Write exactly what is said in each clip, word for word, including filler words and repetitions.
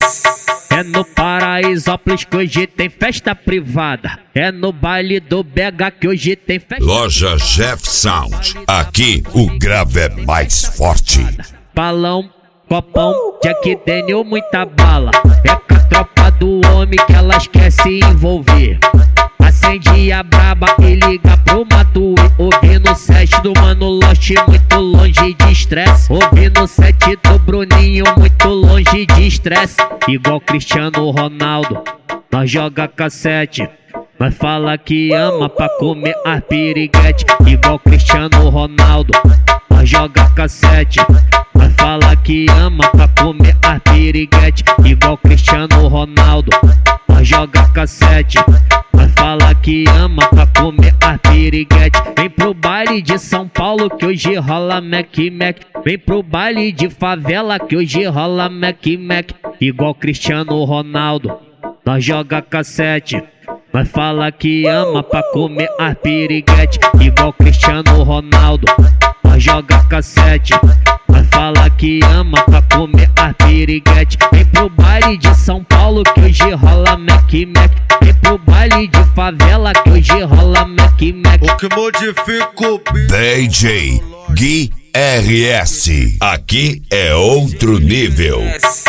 É no Paraisópolis que hoje tem festa privada. É no baile do B H que hoje tem festa Loja Jeff Sound. Aqui o grave é mais forte. Balão, copão, Jack Daniel, muita bala. É com a tropa do homem que elas quer se envolver. Acende a braba e liga pro Matuê. Ouvindo o set do Mano Lost, muito longe de estresse. Ouvindo o set do Bruninho, muito longe de estresse. Igual Cristiano Ronaldo, nós joga cassete. Nós fala que ama pra comer as piriguete. Igual Cristiano Ronaldo, nós joga cassete. Nós fala que ama pra comer as piriguete. Igual Cristiano Ronaldo, nós joga cassete. Nós fala que ama pra comer as piriguete. Vem pro baile de São Paulo que hoje rola Mac Mac. Vem pro baile de favela que hoje rola Mac Mac. Igual Cristiano Ronaldo, nós joga cassete. Nós fala que ama pra comer as piriguete. Igual Cristiano Ronaldo, nós joga cassete. Nós fala que ama pra comer as piriguete. Vem pro baile de São Paulo que hoje rola Mac Mac. Vem pro baile de favela que hoje rola Mac Mac. O que modifica o beat D J Gui R S. Aqui é outro nível.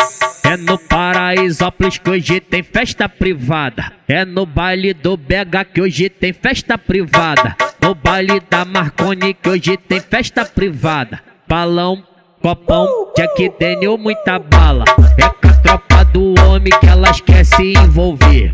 É no Paraisópolis que hoje tem festa privada. É no baile do B H que hoje tem festa privada. No baile da Marconi que hoje tem festa privada. Balão, copão, Jack Daniel, muita bala. É com a tropa do homem que elas quer se envolver.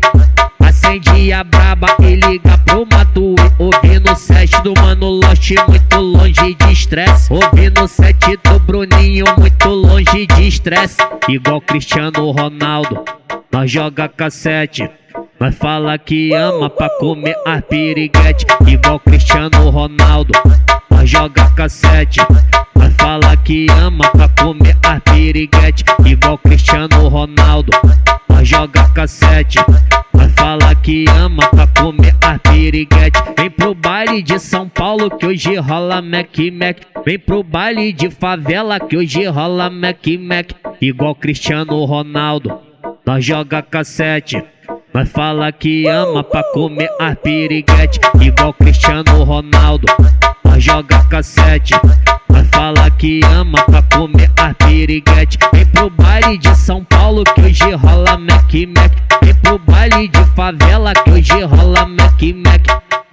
Acende a braba e liga pro Matuê. Ouvindo o set do Mano Lost, muito longe de estresse. Ouvindo o set do Bruninho, muito longe de estresse. Igual Cristiano Ronaldo, nós joga cassete. Nós fala que ama pra comer as piriguete. Igual Cristiano Ronaldo, nós joga cassete. Nós fala que ama pra comer as piriguete. Igual Cristiano Ronaldo, nós joga cassete. Nós fala que ama pra comer as piriguete. Vem pro baile de São Paulo que hoje rola Mac Mac. Vem pro baile de favela que hoje rola Mac Mac. Igual Cristiano Ronaldo, nós joga cassete. Nós fala que ama pra comer as piriguete. Igual Cristiano Ronaldo, nós joga cassete. Nós fala que ama pra comer as piriguete. Vem pro baile de São Paulo que hoje rola Mac Mac. Vem pro baile de favela que hoje rola Mac Mac.